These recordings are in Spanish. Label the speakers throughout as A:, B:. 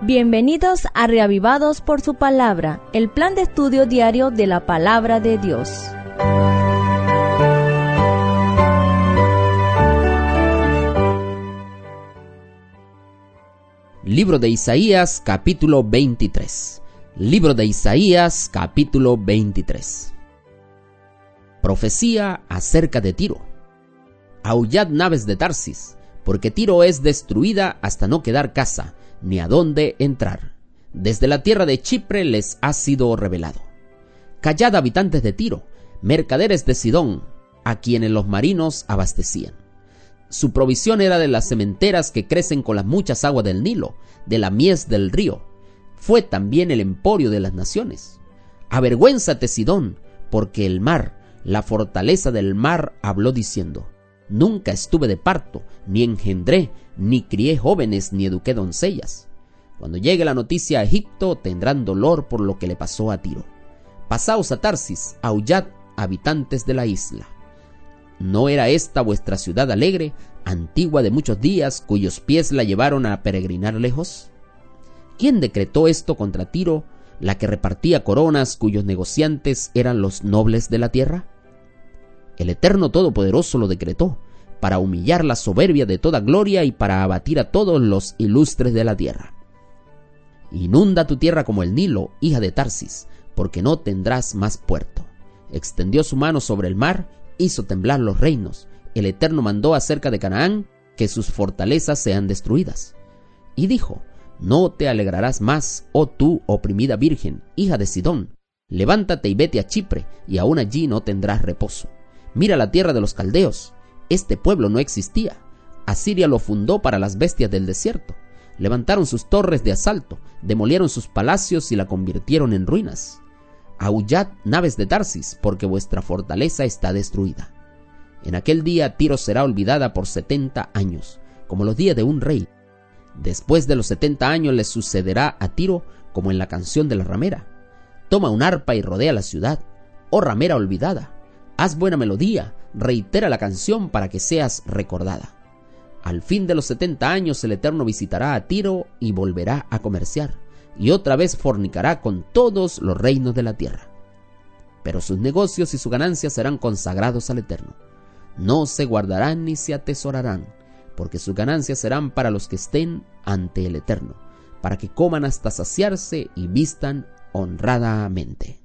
A: Bienvenidos a Reavivados por su Palabra, el plan de estudio diario de la Palabra de Dios.
B: Libro de Isaías, capítulo 23. Libro de Isaías, capítulo 23. Profecía acerca de Tiro. Aullad, naves de Tarsis, porque Tiro es destruida hasta no quedar casa, ni a dónde entrar. Desde la tierra de Chipre les ha sido revelado. Callad, habitantes de Tiro, mercaderes de Sidón, a quienes los marinos abastecían. Su provisión era de las sementeras que crecen con las muchas aguas del Nilo, de la mies del río. Fue también el emporio de las naciones. Avergüénzate, Sidón, porque el mar, la fortaleza del mar, habló diciendo: nunca estuve de parto, ni engendré, ni crié jóvenes, ni eduqué doncellas. Cuando llegue la noticia a Egipto, tendrán dolor por lo que le pasó a Tiro. Pasaos a Tarsis, aullad, habitantes de la isla. ¿No era esta vuestra ciudad alegre, antigua de muchos días, cuyos pies la llevaron a peregrinar lejos? ¿Quién decretó esto contra Tiro, la que repartía coronas, cuyos negociantes eran los nobles de la tierra? El Eterno Todopoderoso lo decretó, para humillar la soberbia de toda gloria y para abatir a todos los ilustres de la tierra. Inunda tu tierra como el Nilo, hija de Tarsis, porque no tendrás más puerto. Extendió su mano sobre el mar, hizo temblar los reinos. El Eterno mandó acerca de Canaán que sus fortalezas sean destruidas. Y dijo: no te alegrarás más, oh tú oprimida virgen, hija de Sidón. Levántate y vete a Chipre, y aún allí no tendrás reposo. Mira la tierra de los caldeos. Este pueblo no existía. Asiria lo fundó para las bestias del desierto. Levantaron sus torres de asalto, demolieron sus palacios y la convirtieron en ruinas. Aullad, naves de Tarsis, porque vuestra fortaleza está destruida. En aquel día Tiro será olvidada por 70 años, como los días de un rey. Después de los 70 años le sucederá a Tiro como en la canción de la ramera. Toma un arpa y rodea la ciudad, oh ramera olvidada. Haz buena melodía, reitera la canción para que seas recordada. Al fin de los 70 años el Eterno visitará a Tiro y volverá a comerciar, y otra vez fornicará con todos los reinos de la tierra. Pero sus negocios y su ganancia serán consagrados al Eterno. No se guardarán ni se atesorarán, porque sus ganancias serán para los que estén ante el Eterno, para que coman hasta saciarse y vistan honradamente.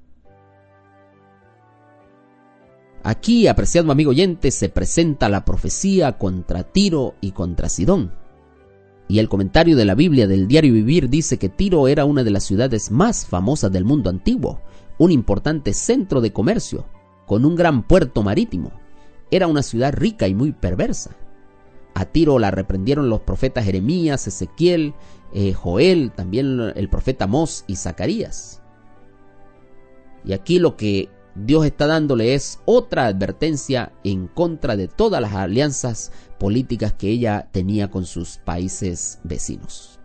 B: Aquí, apreciado amigo oyente, se presenta la profecía contra Tiro y contra Sidón. Y el comentario de la Biblia del Diario Vivir dice que Tiro era una de las ciudades más famosas del mundo antiguo, un importante centro de comercio, con un gran puerto marítimo. Era una ciudad rica y muy perversa. A Tiro la reprendieron los profetas Jeremías, Ezequiel, Joel, también el profeta Amós y Zacarías. Y aquí lo que Dios está dándole es otra advertencia en contra de todas las alianzas políticas que ella tenía con sus países vecinos.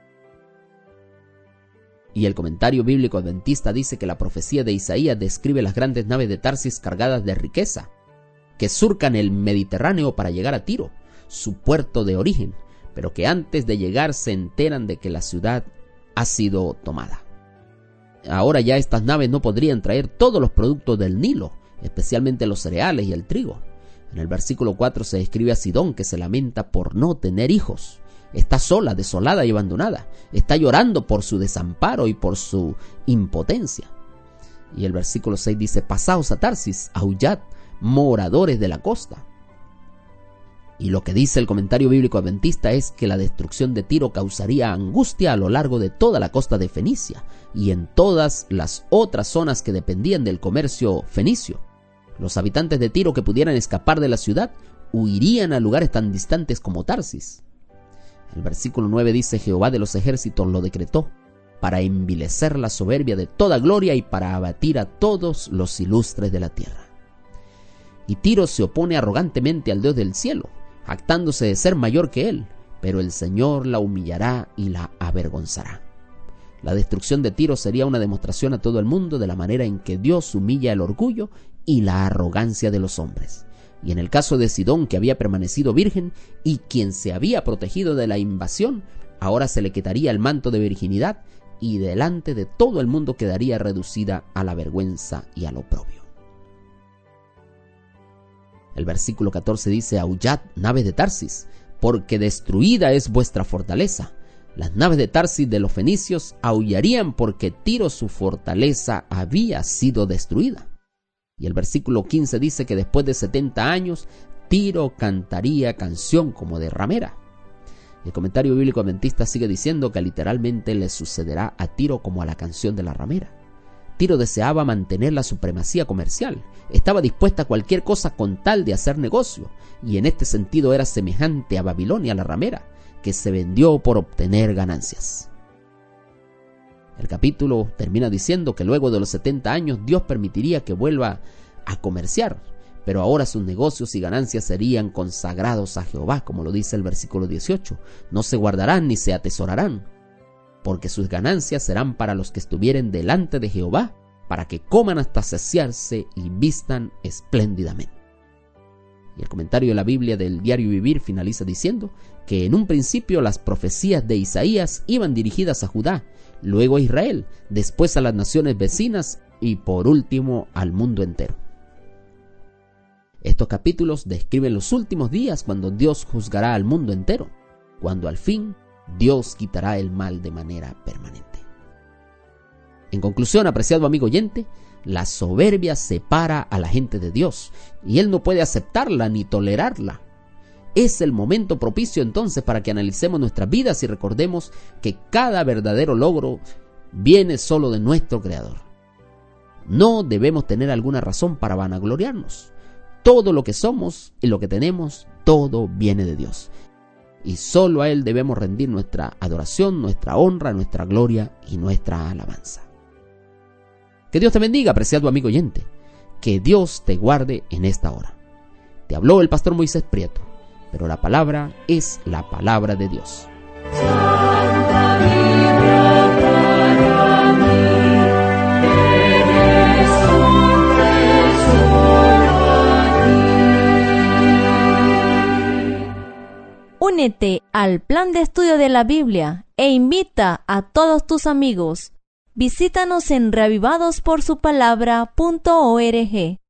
B: Y el comentario bíblico adventista dice que la profecía de Isaías describe las grandes naves de Tarsis cargadas de riqueza, que surcan el Mediterráneo para llegar a Tiro, su puerto de origen, pero que antes de llegar se enteran de que la ciudad ha sido tomada. Ahora ya estas naves no podrían traer todos los productos del Nilo, especialmente los cereales y el trigo. En el versículo 4 se describe a Sidón, que se lamenta por no tener hijos. Está sola, desolada y abandonada. Está llorando por su desamparo y por su impotencia. Y el versículo 6 dice: pasaos a Tarsis, aullad, moradores de la costa. Y lo que dice el comentario bíblico adventista es que la destrucción de Tiro causaría angustia a lo largo de toda la costa de Fenicia y en todas las otras zonas que dependían del comercio fenicio. Los habitantes de Tiro que pudieran escapar de la ciudad huirían a lugares tan distantes como Tarsis. El versículo 9 dice: Jehová de los ejércitos lo decretó, para envilecer la soberbia de toda gloria y para abatir a todos los ilustres de la tierra. Y Tiro se opone arrogantemente al Dios del cielo, jactándose de ser mayor que él, pero el Señor la humillará y la avergonzará. La destrucción de Tiro sería una demostración a todo el mundo de la manera en que Dios humilla el orgullo y la arrogancia de los hombres. Y en el caso de Sidón, que había permanecido virgen y quien se había protegido de la invasión, ahora se le quitaría el manto de virginidad y delante de todo el mundo quedaría reducida a la vergüenza y al oprobio. El versículo 14 dice: aullad, naves de Tarsis, porque destruida es vuestra fortaleza. Las naves de Tarsis de los fenicios aullarían porque Tiro, su fortaleza, había sido destruida. Y el versículo 15 dice que después de 70 años, Tiro cantaría canción como de ramera. El comentario bíblico adventista sigue diciendo que literalmente le sucederá a Tiro como a la canción de la ramera. Tiro deseaba mantener la supremacía comercial, estaba dispuesta a cualquier cosa con tal de hacer negocio, y en este sentido era semejante a Babilonia, la ramera, que se vendió por obtener ganancias. El capítulo termina diciendo que luego de los 70 años Dios permitiría que vuelva a comerciar, pero ahora sus negocios y ganancias serían consagrados a Jehová, como lo dice el versículo 18. No se guardarán ni se atesorarán, porque sus ganancias serán para los que estuvieren delante de Jehová, para que coman hasta saciarse y vistan espléndidamente. Y el comentario de la Biblia del Diario Vivir finaliza diciendo que en un principio las profecías de Isaías iban dirigidas a Judá, luego a Israel, después a las naciones vecinas y por último al mundo entero. Estos capítulos describen los últimos días cuando Dios juzgará al mundo entero, cuando al fin Dios quitará el mal de manera permanente. En conclusión, apreciado amigo oyente, la soberbia separa a la gente de Dios y Él no puede aceptarla ni tolerarla. Es el momento propicio entonces para que analicemos nuestras vidas y recordemos que cada verdadero logro viene solo de nuestro Creador. No debemos tener alguna razón para vanagloriarnos. Todo lo que somos y lo que tenemos, todo viene de Dios. Y solo a Él debemos rendir nuestra adoración, nuestra honra, nuestra gloria y nuestra alabanza. Que Dios te bendiga, apreciado amigo oyente. Que Dios te guarde en esta hora. Te habló el pastor Moisés Prieto, pero la palabra es la palabra de Dios.
C: Santa Biblia para mí, eres un tesoro aquí.
A: Únete al plan de estudio de la Biblia e invita a todos tus amigos. Visítanos en reavivadosporsupalabra.org.